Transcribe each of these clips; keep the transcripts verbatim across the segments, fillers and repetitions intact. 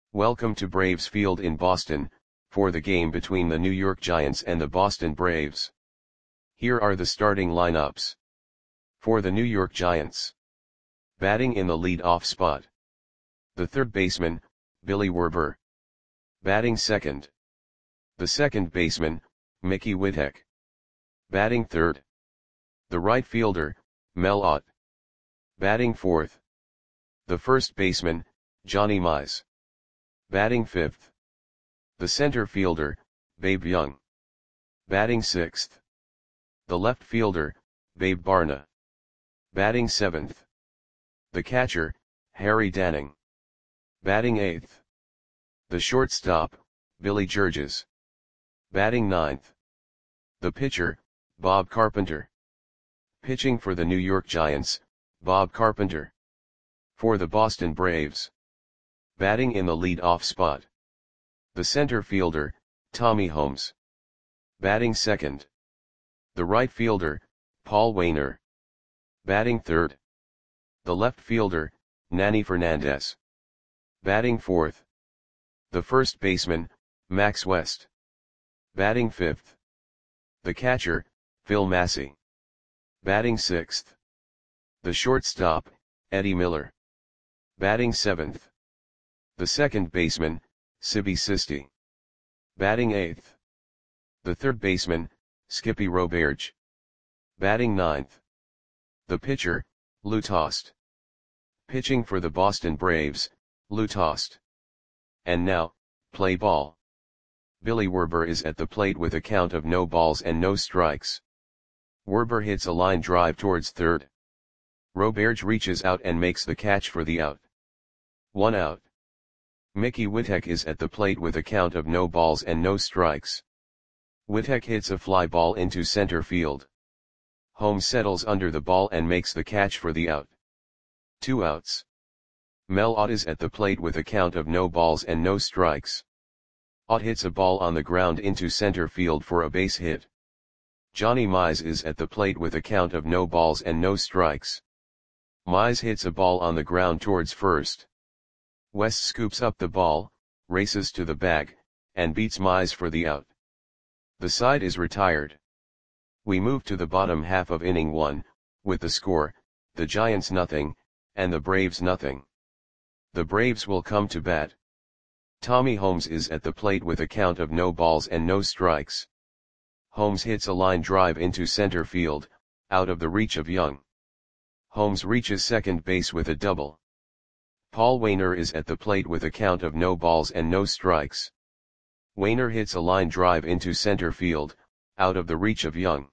Welcome to Braves Field in Boston, for the game between the New York Giants and the Boston Braves. Here are the starting lineups. For the New York Giants. Batting in the lead-off spot. The third baseman, Billy Werber. Batting second. The second baseman, Mickey Whittek. Batting third. The right fielder, Mel Ott. Batting fourth. The first baseman, Johnny Mize. Batting fifth. The center fielder, Babe Young. Batting sixth. The left fielder, Babe Barna. Batting seventh. The catcher, Harry Danning. Batting eighth. The shortstop, Billy Georges. Batting ninth. The pitcher, Bob Carpenter. Pitching for the New York Giants, Bob Carpenter. For the Boston Braves. Batting in the lead-off spot. The center fielder, Tommy Holmes. Batting second. The right fielder, Paul Waner. Batting third. The left fielder, Nanny Fernandez. Batting fourth. The first baseman, Max West. Batting fifth. The catcher, Phil Massey. Batting sixth. The shortstop, Eddie Miller. Batting seventh. The second baseman, Sibby Sisti. Batting eighth. The third baseman, Skippy Roberge. Batting ninth. The pitcher, Lou Tost. Pitching for the Boston Braves, Lou Tost. And now, play ball. Billy Werber is at the plate with a count of no balls and no strikes. Werber hits a line drive towards third. Roberge reaches out and makes the catch for the out. One out. Mickey Whittek is at the plate with a count of no balls and no strikes. Whittek hits a fly ball into center field. Holmes settles under the ball and makes the catch for the out. Two outs. Mel Ott is at the plate with a count of no balls and no strikes. Ott hits a ball on the ground into center field for a base hit. Johnny Mize is at the plate with a count of no balls and no strikes. Mize hits a ball on the ground towards first. West scoops up the ball, races to the bag, and beats Mize for the out. The side is retired. We move to the bottom half of inning one, with the score, the Giants nothing, and the Braves nothing. The Braves will come to bat. Tommy Holmes is at the plate with a count of no balls and no strikes. Holmes hits a line drive into center field, out of the reach of Young. Holmes reaches second base with a double. Paul Waner is at the plate with a count of no balls and no strikes. Waner hits a line drive into center field, out of the reach of Young.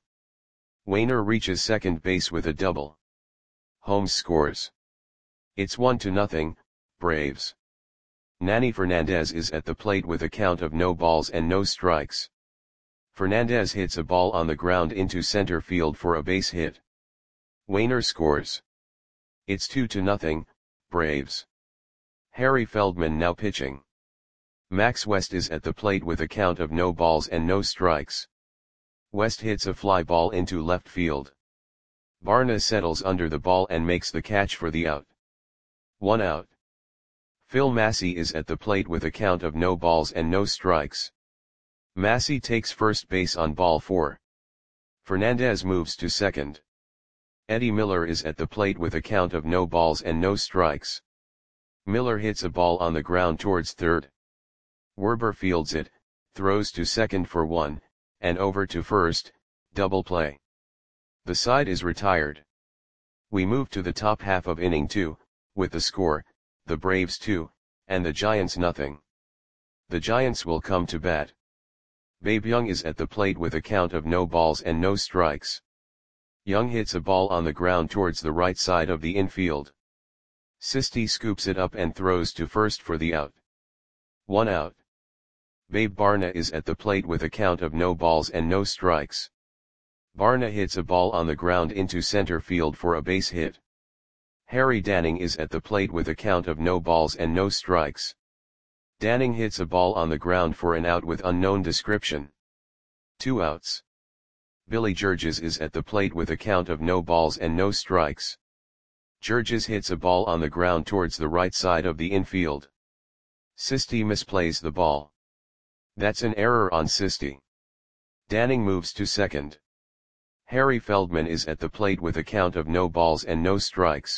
Waner reaches second base with a double. Holmes scores. It's one to nothing, Braves. Nanny Fernandez is at the plate with a count of no balls and no strikes. Fernandez hits a ball on the ground into center field for a base hit. Waner scores. It's two to nothing, Braves. Harry Feldman now pitching. Max West is at the plate with a count of no balls and no strikes. West hits a fly ball into left field. Barna settles under the ball and makes the catch for the out. One out. Phil Massey is at the plate with a count of no balls and no strikes. Massey takes first base on ball four. Fernandez moves to second. Eddie Miller is at the plate with a count of no balls and no strikes. Miller hits a ball on the ground towards third. Werber fields it, throws to second for one, and over to first, double play. The side is retired. We move to the top half of inning two, with the score, the Braves two, and the Giants nothing. The Giants will come to bat. Babe Young is at the plate with a count of no balls and no strikes. Young hits a ball on the ground towards the right side of the infield. Sisti scoops it up and throws to first for the out. One out. Babe Barna is at the plate with a count of no balls and no strikes. Barna hits a ball on the ground into center field for a base hit. Harry Danning is at the plate with a count of no balls and no strikes. Danning hits a ball on the ground for an out with unknown description. Two outs. Billy Georges is at the plate with a count of no balls and no strikes. Georges hits a ball on the ground towards the right side of the infield. Sisti misplays the ball. That's an error on Sisti. Danning moves to second. Harry Feldman is at the plate with a count of no balls and no strikes.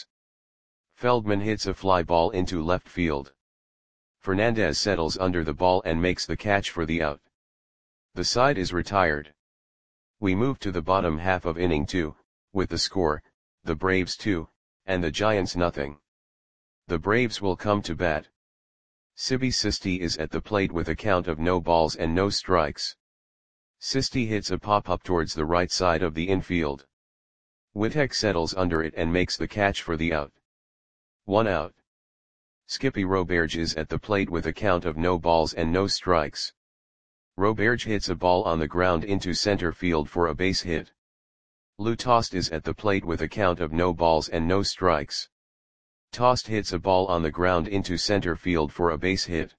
Feldman hits a fly ball into left field. Fernandez settles under the ball and makes the catch for the out. The side is retired. We move to the bottom half of inning two, with the score, the Braves two, and the Giants nothing. The Braves will come to bat. Sibi Sisti is at the plate with a count of no balls and no strikes. Sisti hits a pop-up towards the right side of the infield. Wittek settles under it and makes the catch for the out. One out. Skippy Roberge is at the plate with a count of no balls and no strikes. Roberge hits a ball on the ground into center field for a base hit. Lou Tost is at the plate with a count of no balls and no strikes. Tost hits a ball on the ground into center field for a base hit.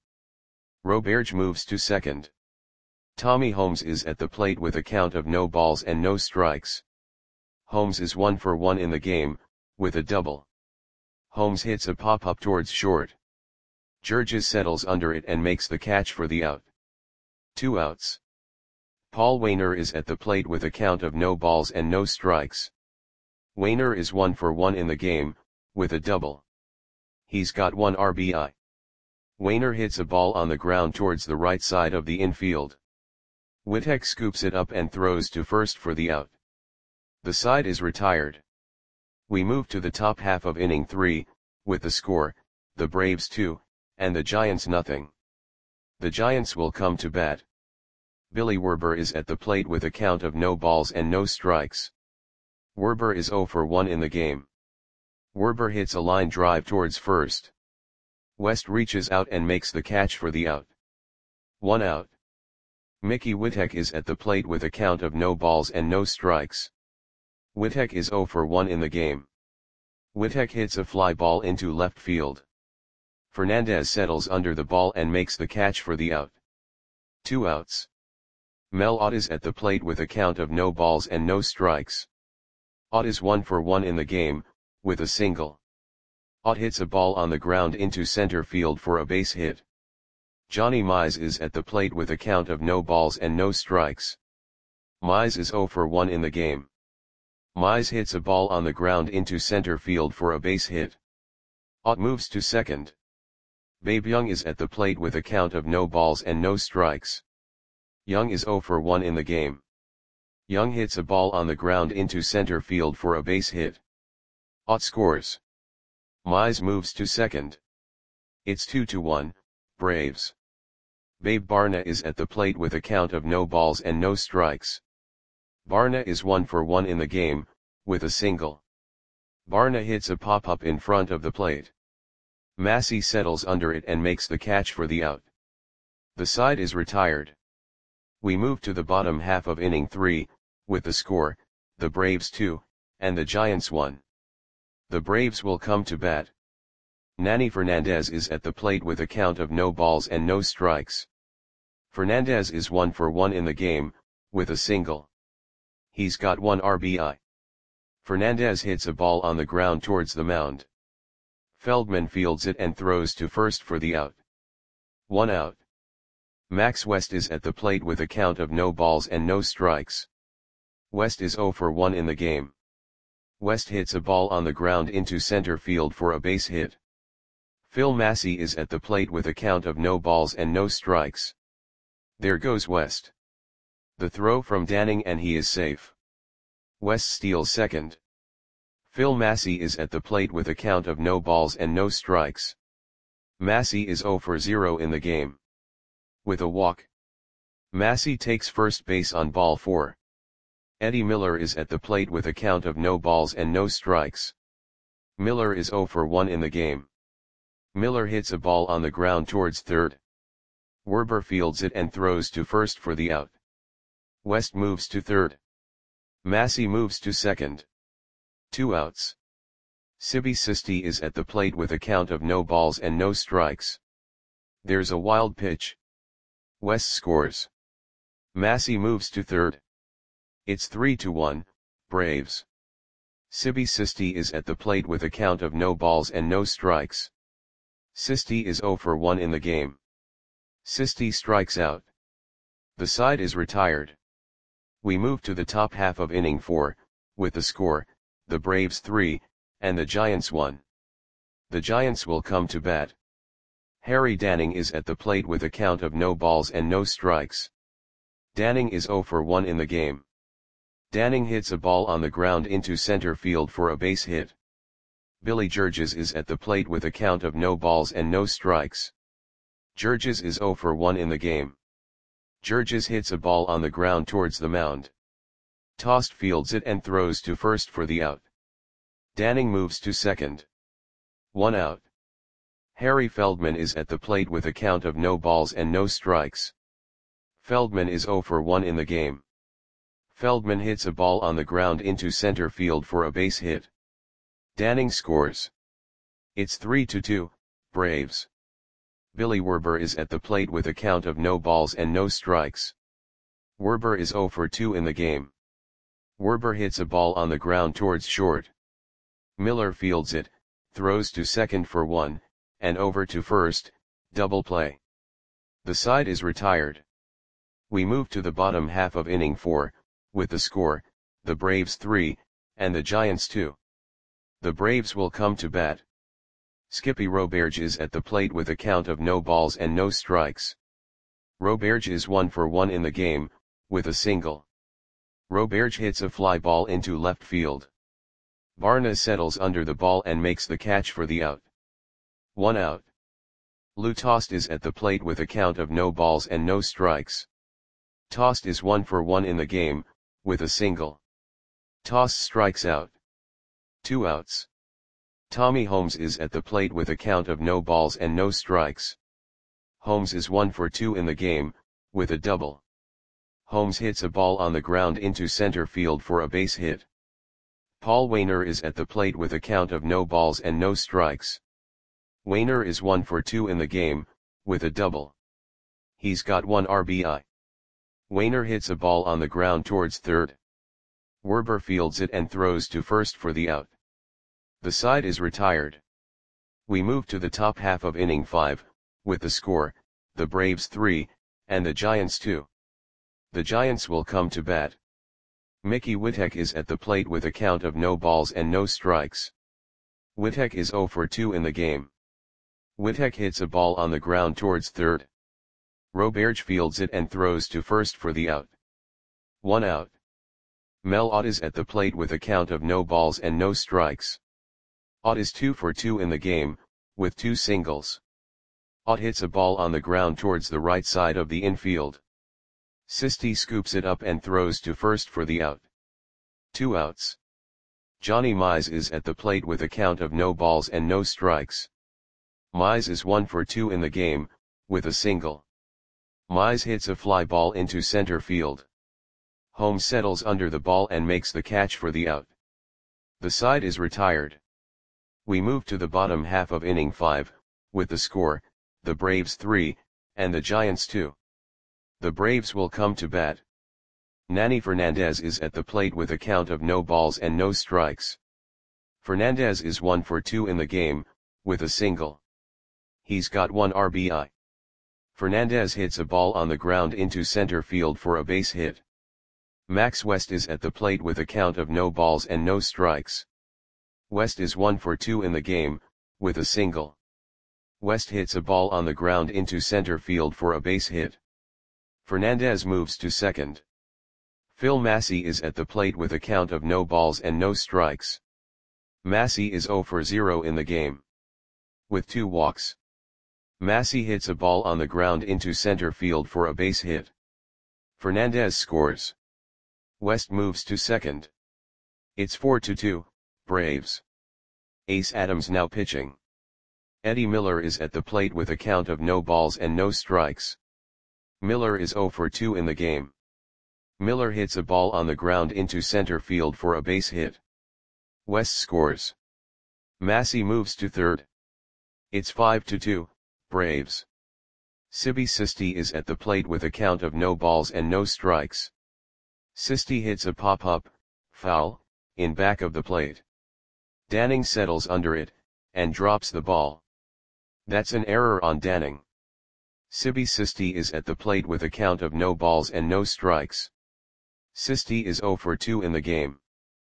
Roberge moves to second. Tommy Holmes is at the plate with a count of no balls and no strikes. Holmes is one for one in the game, with a double. Holmes hits a pop-up towards short. Georges settles under it and makes the catch for the out. Two outs. Paul Waner is at the plate with a count of no balls and no strikes. Waner is one for one in the game, with a double. He's got one R B I. Waner hits a ball on the ground towards the right side of the infield. Wittek scoops it up and throws to first for the out. The side is retired. We move to the top half of inning three, with the score, the Braves two, and the Giants nothing. The Giants will come to bat. Billy Werber is at the plate with a count of no balls and no strikes. Werber is zero for one in the game. Werber hits a line drive towards first. West reaches out and makes the catch for the out. One out. Mickey Wittek is at the plate with a count of no balls and no strikes. Wittek is zero for one in the game. Wittek hits a fly ball into left field. Fernandez settles under the ball and makes the catch for the out. Two outs. Mel Ott is at the plate with a count of no balls and no strikes. Ott is one for one in the game, with a single. Ott hits a ball on the ground into center field for a base hit. Johnny Mize is at the plate with a count of no balls and no strikes. Mize is zero for one in the game. Mize hits a ball on the ground into center field for a base hit. Ott moves to second. Babe Young is at the plate with a count of no balls and no strikes. Young is zero for one in the game. Young hits a ball on the ground into center field for a base hit. Ott scores. Mize moves to second. It's two to one, Braves. Babe Barna is at the plate with a count of no balls and no strikes. Barna is one for one in the game, with a single. Barna hits a pop-up in front of the plate. Massey settles under it and makes the catch for the out. The side is retired. We move to the bottom half of inning three, with the score, the Braves two, and the Giants one. The Braves will come to bat. Nanny Fernandez is at the plate with a count of no balls and no strikes. Fernandez is one for one in the game, with a single. He's got one R B I. Fernandez hits a ball on the ground towards the mound. Feldman fields it and throws to first for the out. One out. Max West is at the plate with a count of no balls and no strikes. West is zero for one in the game. West hits a ball on the ground into center field for a base hit. Phil Massey is at the plate with a count of no balls and no strikes. There goes West. The throw from Danning and he is safe. West steals second. Phil Massey is at the plate with a count of no balls and no strikes. Massey is zero for zero in the game. With a walk. Massey takes first base on ball four. Eddie Miller is at the plate with a count of no balls and no strikes. Miller is zero for one in the game. Miller hits a ball on the ground towards third. Werber fields it and throws to first for the out. West moves to third. Massey moves to second. Two outs. Sibi Sisti is at the plate with a count of no balls and no strikes. There's a wild pitch. West scores. Massey moves to third. It's three to one, Braves. Sibi Sisti is at the plate with a count of no balls and no strikes. Sisti is zero for one in the game. Sisti strikes out. The side is retired. We move to the top half of inning four, with the score, the Braves three, and the Giants one. The Giants will come to bat. Harry Danning is at the plate with a count of no balls and no strikes. Danning is zero for one in the game. Danning hits a ball on the ground into center field for a base hit. Billy Georges is at the plate with a count of no balls and no strikes. Georges is zero for one in the game. Georges hits a ball on the ground towards the mound. Tost fields it and throws to first for the out. Danning moves to second. One out. Harry Feldman is at the plate with a count of no balls and no strikes. Feldman is zero for one in the game. Feldman hits a ball on the ground into center field for a base hit. Danning scores. It's three to two, Braves. Billy Werber is at the plate with a count of no balls and no strikes. Werber is zero for two in the game. Werber hits a ball on the ground towards short. Miller fields it, throws to second for one, and over to first, double play. The side is retired. We move to the bottom half of inning four, with the score, the Braves three, and the Giants two. The Braves will come to bat. Skippy Roberge is at the plate with a count of no balls and no strikes. Roberge is one for one in the game, with a single. Roberge hits a fly ball into left field. Barna settles under the ball and makes the catch for the out. One out. Lou Tost is at the plate with a count of no balls and no strikes. Tost is one for one in the game, with a single. Tost strikes out. Two outs. Tommy Holmes is at the plate with a count of no balls and no strikes. Holmes is one for two in the game, with a double. Holmes hits a ball on the ground into center field for a base hit. Paul Waner is at the plate with a count of no balls and no strikes. Waner is one for two in the game, with a double. He's got one R B I. Waner hits a ball on the ground towards third. Werber fields it and throws to first for the out. The side is retired. We move to the top half of inning five, with the score, the Braves three, and the Giants two. The Giants will come to bat. Mickey Witek is at the plate with a count of no balls and no strikes. Witek is zero for two in the game. Witek hits a ball on the ground towards third. Roberge fields it and throws to first for the out. One out. Mel Ott is at the plate with a count of no balls and no strikes. Ott is two for two in the game, with two singles. Ott hits a ball on the ground towards the right side of the infield. Sisti scoops it up and throws to first for the out. Two outs. Johnny Mize is at the plate with a count of no balls and no strikes. Mize is one for two in the game, with a single. Mize hits a fly ball into center field. Holmes settles under the ball and makes the catch for the out. The side is retired. We move to the bottom half of inning five, with the score, the Braves three, and the Giants two. The Braves will come to bat. Nanny Fernandez is at the plate with a count of no balls and no strikes. Fernandez is one for two in the game, with a single. He's got one R B I. Fernandez hits a ball on the ground into center field for a base hit. Max West is at the plate with a count of no balls and no strikes. West is one for two in the game, with a single. West hits a ball on the ground into center field for a base hit. Fernandez moves to second. Phil Massey is at the plate with a count of no balls and no strikes. Massey is zero for zero in the game. With two walks. Massey hits a ball on the ground into center field for a base hit. Fernandez scores. West moves to second. It's four to two, Braves. Ace Adams now pitching. Eddie Miller is at the plate with a count of no balls and no strikes. Miller is zero for two in the game. Miller hits a ball on the ground into center field for a base hit. West scores. Massey moves to third. It's five to two, Braves. Sibi Sisti is at the plate with a count of no balls and no strikes. Sisti hits a pop-up, foul, in back of the plate. Danning settles under it, and drops the ball. That's an error on Danning. Sibi Sisti is at the plate with a count of no balls and no strikes. Sisti is zero for two in the game.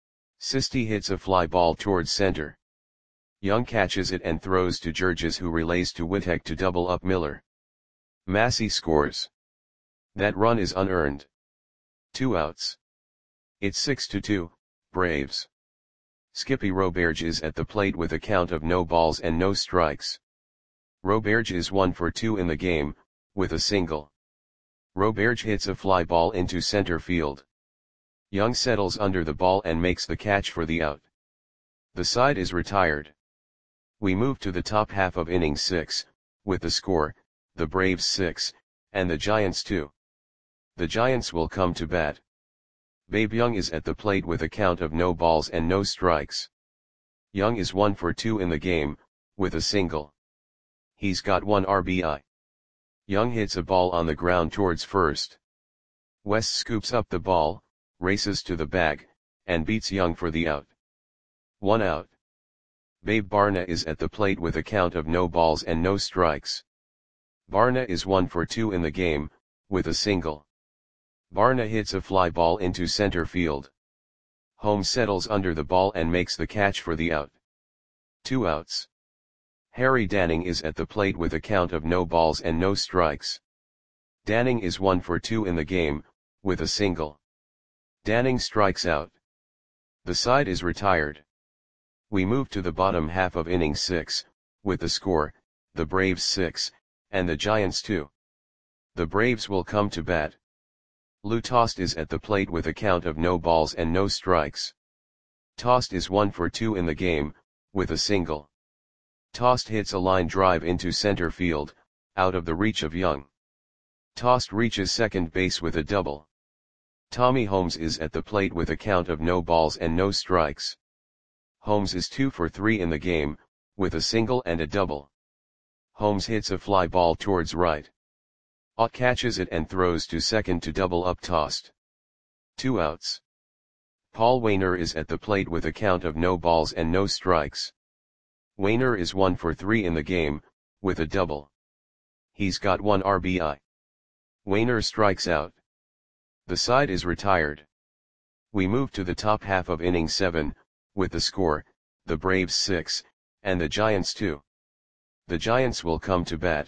Sisti hits a fly ball towards center. Young catches it and throws to Georges, who relays to Witek to double up Miller. Massey scores. That run is unearned. Two outs. It's six to two, Braves. Skippy Roberge is at the plate with a count of no balls and no strikes. Roberge is one for two in the game, with a single. Roberge hits a fly ball into center field. Young settles under the ball and makes the catch for the out. The side is retired. We move to the top half of inning six, with the score, the Braves six, and the Giants two. The Giants will come to bat. Babe Young is at the plate with a count of no balls and no strikes. Young is one for two in the game, with a single. He's got one R B I. Young hits a ball on the ground towards first. West scoops up the ball, races to the bag, and beats Young for the out. One out. Babe Barna is at the plate with a count of no balls and no strikes. Barna is one for two in the game, with a single. Barna hits a fly ball into center field. Holmes settles under the ball and makes the catch for the out. Two outs. Harry Danning is at the plate with a count of no balls and no strikes. Danning is one for two in the game, with a single. Danning strikes out. The side is retired. We move to the bottom half of inning six, with the score, the Braves six, and the Giants two. The Braves will come to bat. Lou Tost is at the plate with a count of no balls and no strikes. Tost is one for two in the game, with a single. Tost hits a line drive into center field, out of the reach of Young. Tost reaches second base with a double. Tommy Holmes is at the plate with a count of no balls and no strikes. Holmes is two for three in the game, with a single and a double. Holmes hits a fly ball towards right. Ott catches it and throws to second to double up Tost. Two outs. Paul Wainer is at the plate with a count of no balls and no strikes. Wainer is one for three in the game, with a double. He's got one R B I. Wainer strikes out. The side is retired. We move to the top half of inning seven, with the score, the Braves six, and the Giants two. The Giants will come to bat.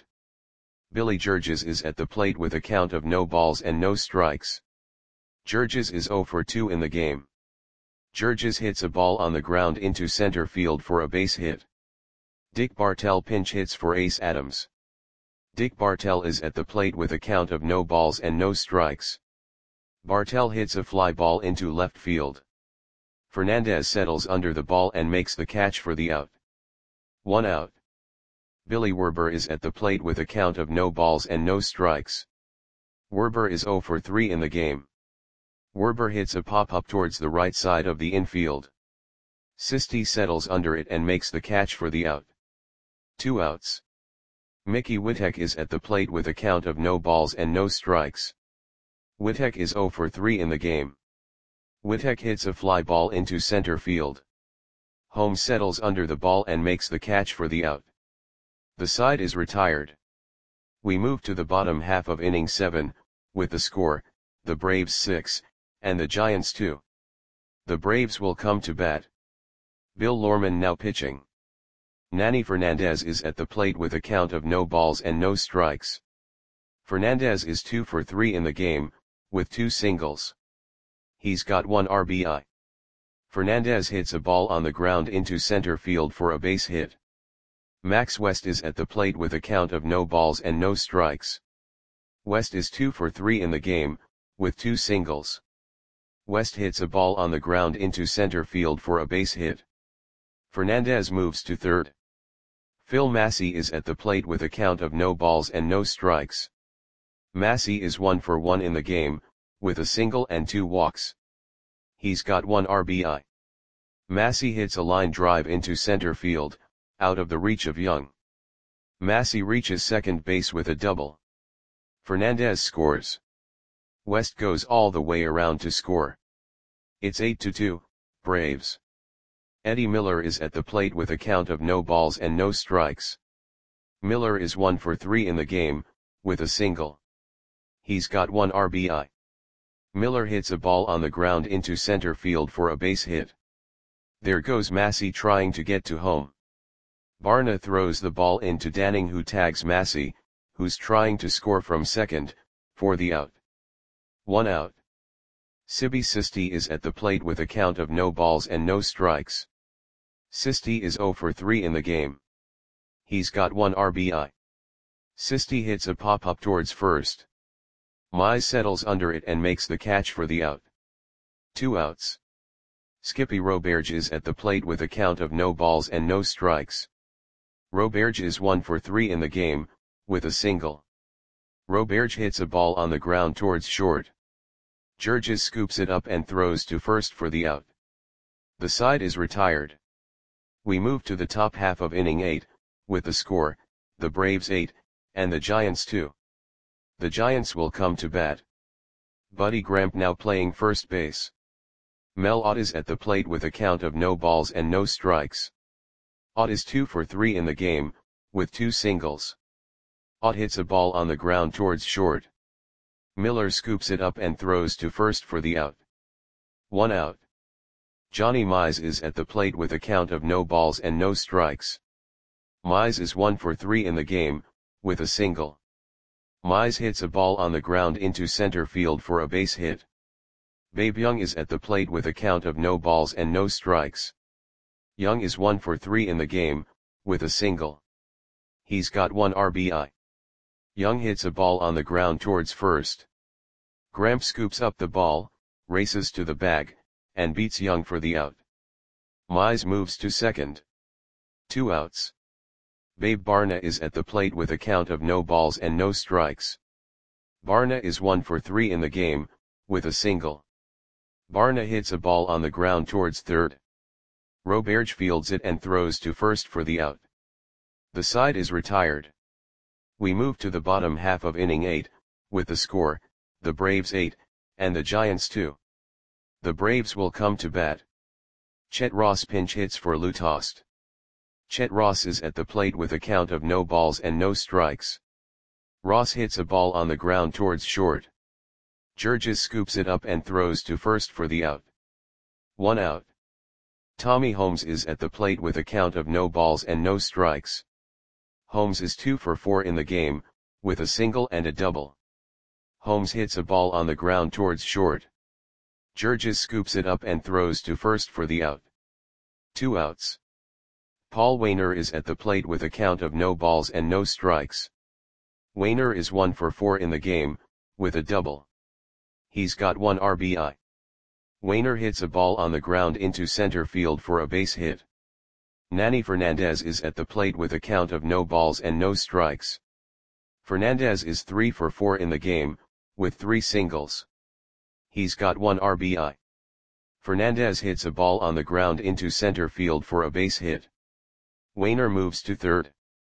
Billy Georges is at the plate with a count of no balls and no strikes. Georges is zero for two in the game. Georges hits a ball on the ground into center field for a base hit. Dick Bartell pinch hits for Ace Adams. Dick Bartell is at the plate with a count of no balls and no strikes. Bartell hits a fly ball into left field. Fernandez settles under the ball and makes the catch for the out. One out. Billy Werber is at the plate with a count of no balls and no strikes. Werber is zero for three in the game. Werber hits a pop-up towards the right side of the infield. Sisti settles under it and makes the catch for the out. Two outs. Mickey Witek is at the plate with a count of no balls and no strikes. Witek is zero for three in the game. Witek hits a fly ball into center field. Holmes settles under the ball and makes the catch for the out. The side is retired. We move to the bottom half of inning seven, with the score, the Braves six, and the Giants two. The Braves will come to bat. Bill Lorman now pitching. Nanny Fernandez is at the plate with a count of no balls and no strikes. Fernandez is two for three in the game, with two singles. He's got one R B I. Fernandez hits a ball on the ground into center field for a base hit. Max West is at the plate with a count of no balls and no strikes. West is two for three in the game, with two singles. West hits a ball on the ground into center field for a base hit. Fernandez moves to third. Phil Massey is at the plate with a count of no balls and no strikes. Massey is one for one in the game, with a single and two walks. He's got one R B I. Massey hits a line drive into center field, out of the reach of Young. Massey reaches second base with a double. Fernandez scores. West goes all the way around to score. It's eight to two, Braves. Eddie Miller is at the plate with a count of no balls and no strikes. Miller is one for three in the game, with a single. He's got one R B I. Miller hits a ball on the ground into center field for a base hit. There goes Massey trying to get to home. Barna throws the ball into Danning, who tags Massey, who's trying to score from second, for the out. One out. Sibi Sisti is at the plate with a count of no balls and no strikes. Sisti is zero for three in the game. He's got one R B I. Sisti hits a pop-up towards first. Mize settles under it and makes the catch for the out. Two outs. Skippy Roberge is at the plate with a count of no balls and no strikes. Roberge is one for three in the game, with a single. Roberge hits a ball on the ground towards short. Georges scoops it up and throws to first for the out. The side is retired. We move to the top half of inning eight, with the score, the Braves eight, and the Giants two. The Giants will come to bat. Buddy Gramp now playing first base. Mel Ott is at the plate with a count of no balls and no strikes. Ott is two for three in the game, with two singles. Ott hits a ball on the ground towards short. Miller scoops it up and throws to first for the out. One out. Johnny Mize is at the plate with a count of no balls and no strikes. Mize is one for three in the game, with a single. Mize hits a ball on the ground into center field for a base hit. Babe Young is at the plate with a count of no balls and no strikes. Young is one for three in the game, with a single. He's got one R B I. Young hits a ball on the ground towards first. Gramp scoops up the ball, races to the bag, and beats Young for the out. Mize moves to second. Two outs. Babe Barna is at the plate with a count of no balls and no strikes. Barna is one for three in the game, with a single. Barna hits a ball on the ground towards third. Roberge fields it and throws to first for the out. The side is retired. We move to the bottom half of inning eight, with the score, the Braves eight, and the Giants two. The Braves will come to bat. Chet Ross pinch hits for Lou Tost. Chet Ross is at the plate with a count of no balls and no strikes. Ross hits a ball on the ground towards short. Georges scoops it up and throws to first for the out. One out. Tommy Holmes is at the plate with a count of no balls and no strikes. Holmes is two for four in the game, with a single and a double. Holmes hits a ball on the ground towards short. Georges scoops it up and throws to first for the out. Two outs. Paul Waner is at the plate with a count of no balls and no strikes. Waner is one for four in the game, with a double. He's got one R B I. Waner hits a ball on the ground into center field for a base hit. Nanny Fernandez is at the plate with a count of no balls and no strikes. Fernandez is three for four in the game, with three singles. He's got one R B I. Fernandez hits a ball on the ground into center field for a base hit. Waner moves to third.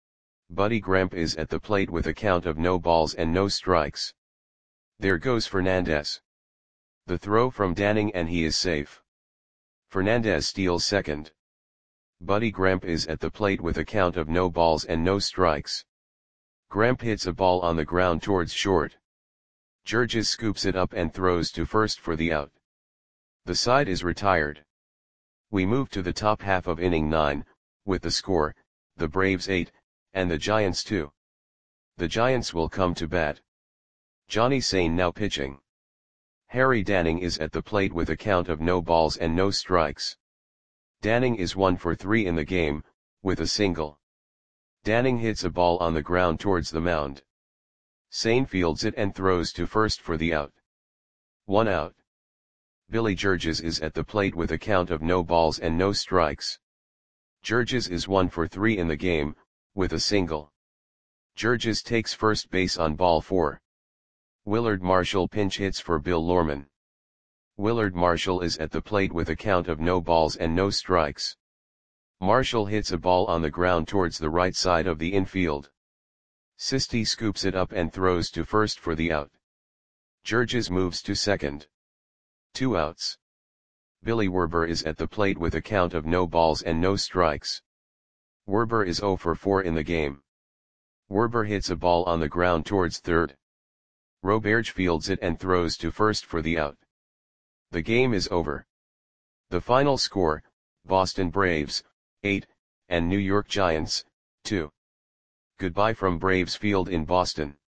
Buddy Gramp is at the plate with a count of no balls and no strikes. There goes Fernandez. The throw from Danning and he is safe. Fernandez steals second. Buddy Gramp is at the plate with a count of no balls and no strikes. Gramp hits a ball on the ground towards short. Georges scoops it up and throws to first for the out. The side is retired. We move to the top half of inning nine, with the score, the Braves eight, and the Giants two. The Giants will come to bat. Johnny Sain now pitching. Harry Danning is at the plate with a count of no balls and no strikes. Danning is one for three in the game, with a single. Danning hits a ball on the ground towards the mound. Sain fields it and throws to first for the out. One out. Billy Georges is at the plate with a count of no balls and no strikes. Georges is one for three in the game, with a single. Georges takes first base on ball four. Willard Marshall pinch hits for Bill Lorman. Willard Marshall is at the plate with a count of no balls and no strikes. Marshall hits a ball on the ground towards the right side of the infield. Sisti scoops it up and throws to first for the out. Georges moves to second. Two outs. Billy Werber is at the plate with a count of no balls and no strikes. Werber is zero for four in the game. Werber hits a ball on the ground towards third. Roberge fields it and throws to first for the out. The game is over. The final score, Boston Braves, eight, and New York Giants, two. Goodbye from Braves Field in Boston.